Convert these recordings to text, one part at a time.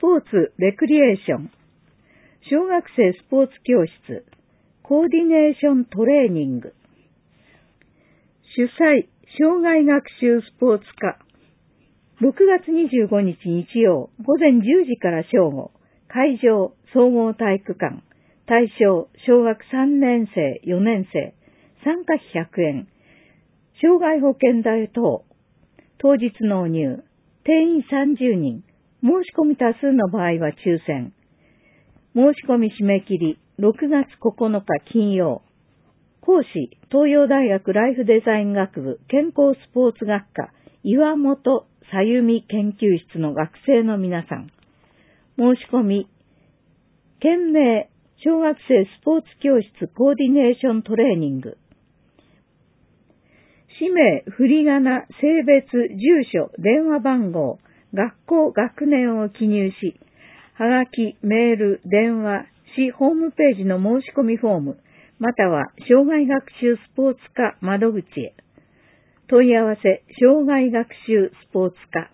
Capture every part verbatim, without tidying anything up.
ポーツレクリエーション、小学生スポーツ教室、コーディネーショントレーニング、主催、障害学習スポーツ科、ろくがつにじゅうごにち日曜、午前じゅうじから正午、会場、総合体育館、対象、小学さんねん生、よねん生、参加費ひゃくえん、障害保険代等、当日納入、定員さんじゅうにん、申し込み多数の場合は抽選、申し込み締め切り、ろくがつここのか金曜、講師、東洋大学ライフデザイン学部健康スポーツ学科岩本さゆみ研究室の学生の皆さん。申し込み、件名、小学生スポーツ教室コーディネーショントレーニング。氏名、振り仮名、性別、住所、電話番号、学校、学年を記入し、はがき、メール、電話、市ホームページの申し込みフォーム、または障害学習スポーツ科窓口へ。問い合わせ、障害学習スポーツ科。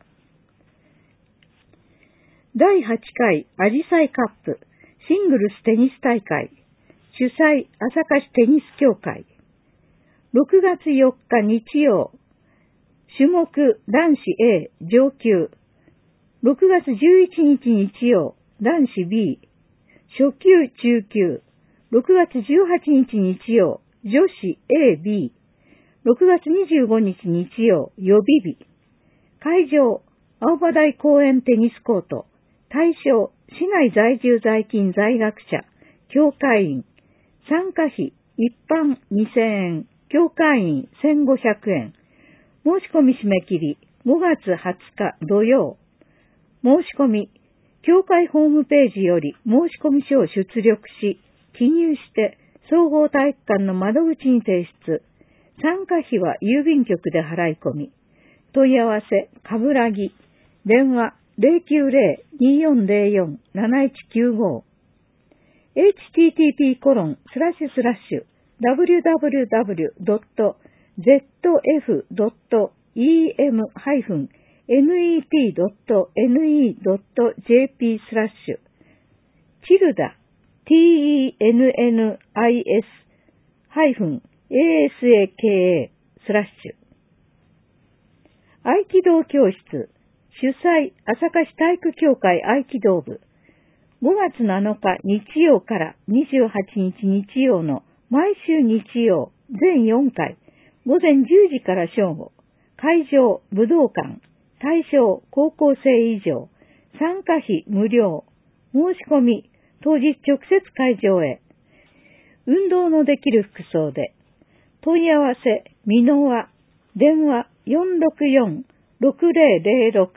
だいはちかいアジサイカップシングルステニス大会主催朝霞市テニス協会。ろくがつよっか日曜、種目男子 A 上級。ろくがつじゅういちにち日曜、男子 B 初級中級。ろくがつじゅうはちにち日曜、女子 エービー。ろくがつにじゅうごにち日曜、予備日。会場、青葉台公園テニスコート。対象、市内在住在勤在学者、協会員。参加費、一般にせんえん、協会員せんごひゃくえん。申し込み締め切り、ごがつはつか土曜。申し込み、協会ホームページより申し込み書を出力し、記入して総合体育館の窓口に提出。参加費は郵便局で払い込み。問い合わせ、かぶらぎ。電話 ゼロきゅうゼロ にーよんゼロよん なないちきゅうご。エイチティーティーピーコロンスラッシュスラッシュダブリューダブリューダブリュードットゼットエフドットイーエムハイフンネットドットネットドットジェーピー スラッシュチルダ ティーイーエヌエヌアイエス ハイフン エーエスエーケーエー スラッシュ合気道教室主催朝霞市体育協会合気道部ごがつなのか日曜からにじゅうはちにち日曜の毎週日曜全よんかい午前じゅうじから正午会場武道館対象高校生以上参加費無料申し込み当日直接会場へ運動のできる服装で問い合わせ美濃和電話 よんろくよん ろくゼロゼロろく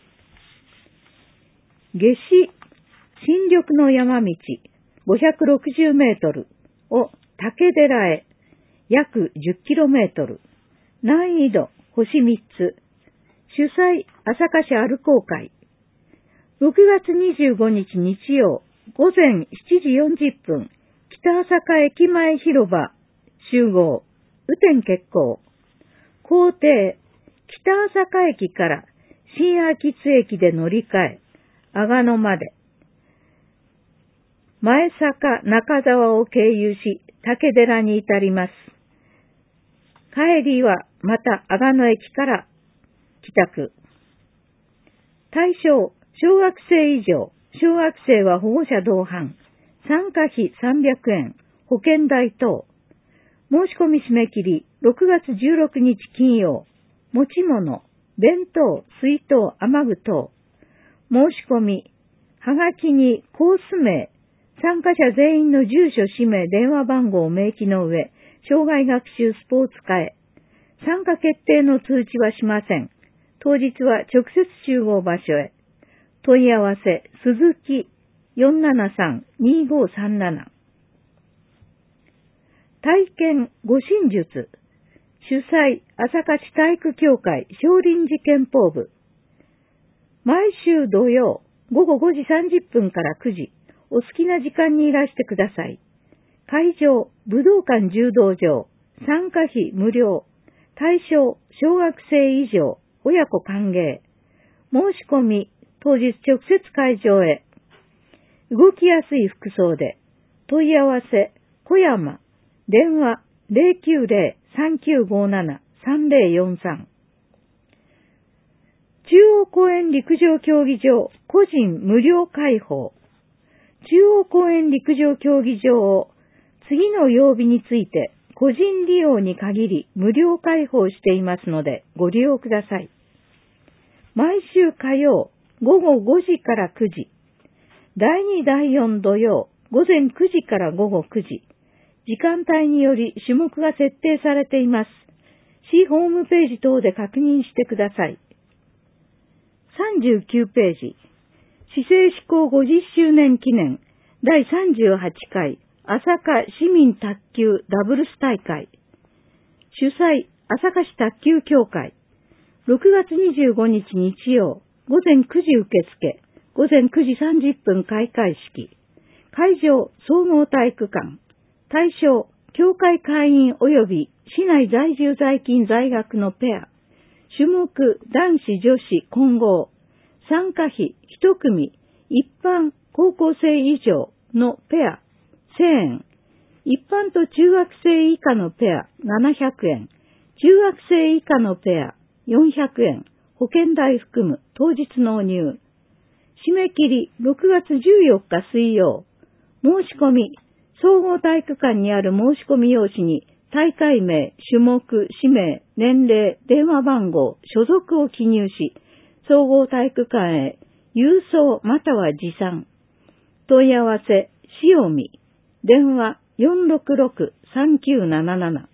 夏至新緑の山道ごひゃくろくじゅうメートルを竹寺へ約じゅっキロメートル難易度星みっつ主催朝霞市歩こう会ろくがつにじゅうごにち日曜午前しちじよんじゅっぷん北朝霞駅前広場集合雨天決行行程北朝霞駅から新秋津駅で乗り換え阿賀野まで前坂中沢を経由し竹寺に至ります。帰りはまた阿賀野駅から帰宅。対象小学生以上小学生は保護者同伴参加費さんびゃくえん保険代等申し込み締め切りろくがつじゅうろくにち金曜持ち物弁当水筒雨具等申し込みはがきにコース名参加者全員の住所氏名電話番号を明記の上障害学習スポーツ科へ参加決定の通知はしません。当日は直接集合場所へ問い合わせ鈴木 よんななさん にーごーさんなな 体験護身術主催朝霞市体育協会少林寺拳法部毎週土曜ごごごじさんじゅっぷんからくじお好きな時間にいらしてください。会場武道館柔道場参加費無料対象小学生以上親子歓迎申し込み当日直接会場へ。動きやすい服装で。問い合わせ、小山、電話 ゼロきゅうゼロ さんきゅうごなな さんゼロよんさん。中央公園陸上競技場個人無料開放。中央公園陸上競技場を次の曜日について個人利用に限り無料開放していますのでご利用ください。毎週火曜午後ごじからくじ、だいにだいよん土曜午前くじから午後くじ、時間帯により種目が設定されています。市ホームページ等で確認してください。さんじゅうきゅうページ、市政施行ごじゅっしゅうねん記念だいさんじゅうはちかい朝霞市民卓球ダブルス大会。主催、朝霞市卓球協会。ろくがつにじゅうごにち日曜、午前くじ受付、午前くじさんじゅっぷん開会式。会場、総合体育館。対象、協会会員及び市内在住在勤在学のペア。種目、男子女子混合。参加費一組、一般高校生以上のペアせんえん。一般と中学生以下のペアななひゃくえん。中学生以下のペアよんひゃくえん。保険代含む当日納入。締め切りろくがつじゅうよっか水曜。申し込み、総合体育館にある申し込み用紙に大会名、種目、氏名、年齢、電話番号、所属を記入し、総合体育館へ郵送または持参。問い合わせ、塩見、電話 よんろくろく さんきゅうなななな。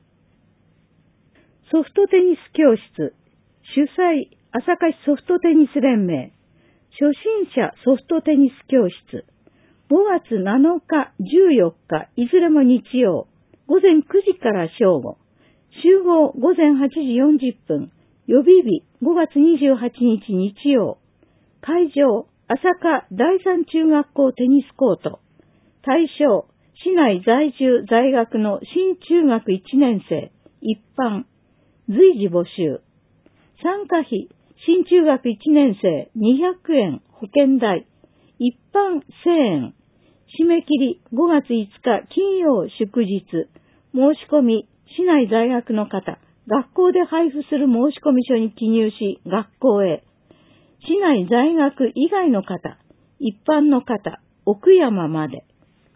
ソフトテニス教室、主催、朝霞市ソフトテニス連盟、初心者ソフトテニス教室、ごがつなのか、じゅうよっか、いずれも日曜、午前くじから正午、集合午前はちじよんじゅっぷん、予備日ごがつにじゅうはちにち日曜、会場、朝霞第三中学校テニスコート、対象、市内在住在学の新中学いちねん生、一般、随時募集。参加費、新中学いちねん生にひゃくえん保険代、一般せんえん。締め切りごがついつか金曜祝日。申し込み、市内在学の方、学校で配布する申し込み書に記入し、学校へ。市内在学以外の方、一般の方、奥山まで。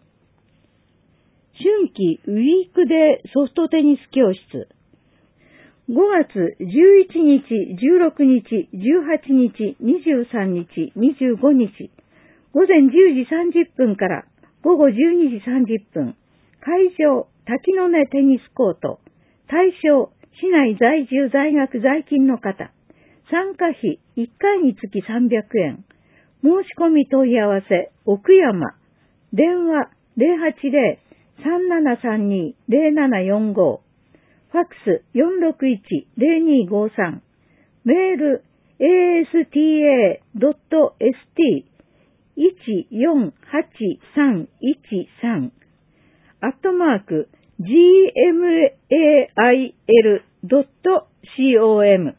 春季ウィークデーソフトテニス教室。ごがつじゅういちにち、じゅうろくにち、じゅうはちにち、にじゅうさんにち、にじゅうごにち、午前じゅうじさんじゅっぷんから午後じゅうにじさんじゅっぷん、会場、滝の根テニスコート、対象、市内在住在学在勤の方、参加費いっかいにつきさんびゃくえん、申し込み問い合わせ、奥山、電話ゼロはちゼロ さんななさんに ゼロななよんご、ファックスよんろくいち ゼロにごさん、メール エーエスティーエードットエスティーいちよんはちさんいちさん アットマーク ジーエムエーアイエルドットコム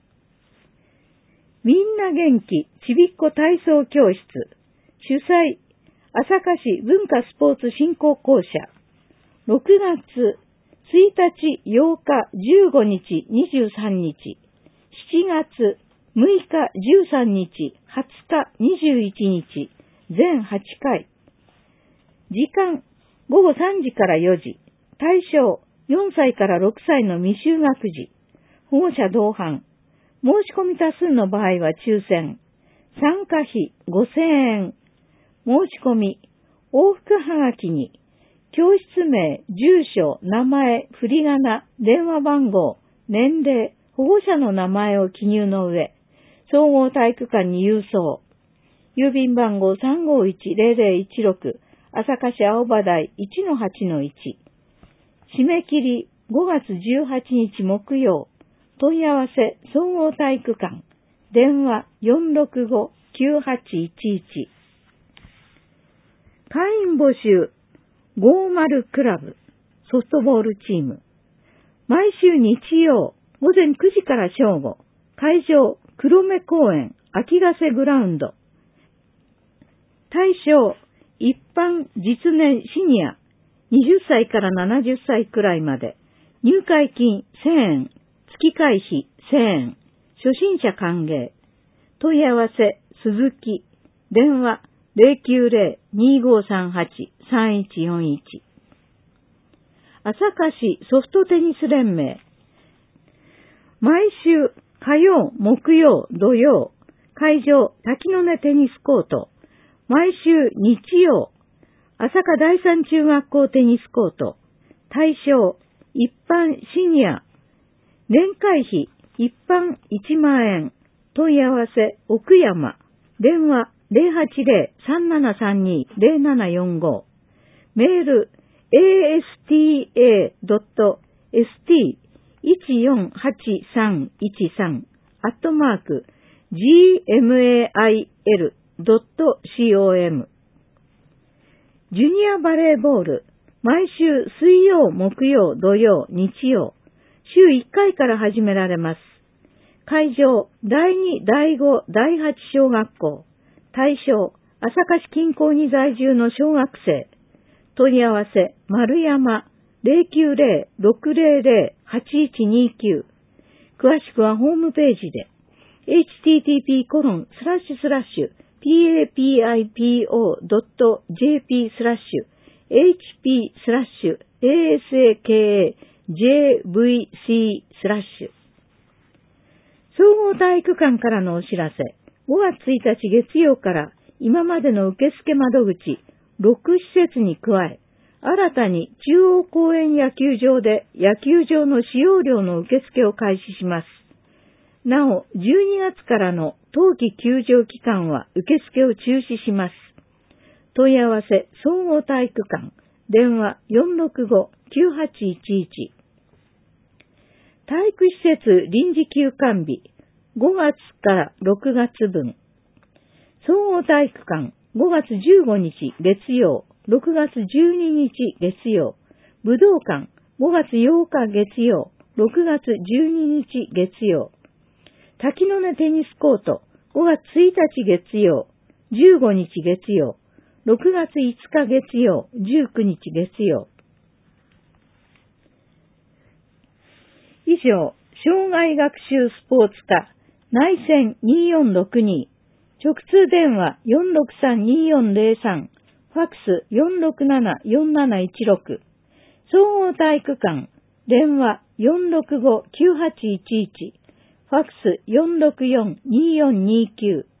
みんな元気ちびっこ体操教室主催朝霞市文化スポーツ振興公社ろくがつついたち、ようか、じゅうごにち、にじゅうさんにち、しちがつむいか、じゅうさんにち、はつか、にじゅういちにち、全はちかい。時間、ごごさんじからよじ。対象、よんさいからろくさいの未就学児。保護者同伴。申し込み多数の場合は抽選。参加費ごせんえん。申し込み、往復はがきに、教室名、住所、名前、振り仮名、電話番号、年齢、保護者の名前を記入の上、総合体育館に郵送。郵便番号 さんごいちゼロゼロいちろく、朝霞市青葉台 いちのはちのいち。締め切りごがつじゅうはちにち木曜。問い合わせ、総合体育館。電話 よんろくご きゅうはちいちいち。会員募集。ごじゅうクラブソフトボールチーム毎週日曜午前くじから正午会場黒目公園秋ヶ瀬グラウンド。対象、一般実年シニア、はたちからななじゅっさいくらいまで、入会金せんえん、月会費せんえん、初心者歓迎。問い合わせ、鈴木、電話 ゼロきゅうゼロ にーごーさんはち さんいちよんいち。朝霞市ソフトテニス連盟。毎週火曜、木曜、土曜、会場滝の根テニスコート。毎週日曜、朝霞第三中学校テニスコート。対象、一般シニア。年会費、一般いちまんえん。問い合わせ、奥山。電話、ゼロはちゼロ さんななさんに ゼロななよんご。メール、エーエスティーエードットエスティーいちよんはちさんいちさん アットマーク、ジーエムエーアイエルドットコム。ジュニアバレーボール、毎週水曜、木曜、土曜、日曜、週いっかいから始められます。会場、だいに、だいご、だいはち小学校。対象、朝霞市近郊に在住の小学生。問い合わせ、丸山 ゼロきゅうゼロ ろくゼロゼロ はちいちにきゅう。詳しくはホームページで、エイチティーティーピーコロンスラッシュスラッシュピーエーピーアイピーオードットジェーピースラッシュエイチピースラッシュエーエスエーケーエージェーブイシースラッシュ。総合体育館からのお知らせ。ごがつついたち月曜から今までの受付窓口ろく施設に加え、新たに中央公園野球場で野球場の使用料の受付を開始します。なお、じゅうにがつからの冬季休場期間は受付を中止します。問い合わせ、総合体育館、電話 よんろくご きゅうはちいちいち。体育施設臨時休館日、ごがつからろくがつぶん。総合体育館、ごがつじゅうごにち月曜、ろくがつじゅうににち月曜。武道館、ごがつようか月曜、ろくがつじゅうににち月曜。滝の根テニスコート、ごがつついたち月曜、じゅうごにち月曜、ろくがついつか月曜、じゅうくにち月曜。以上、障害学習スポーツ科内線にーよんろくに、直通電話 よんろくさんにーよんゼロさん、ファックス よんろくななよんなないちろく、総合体育館、電話 よんろくご きゅうはちいちいち、ファックス よんろくよんにーよんにーきゅう、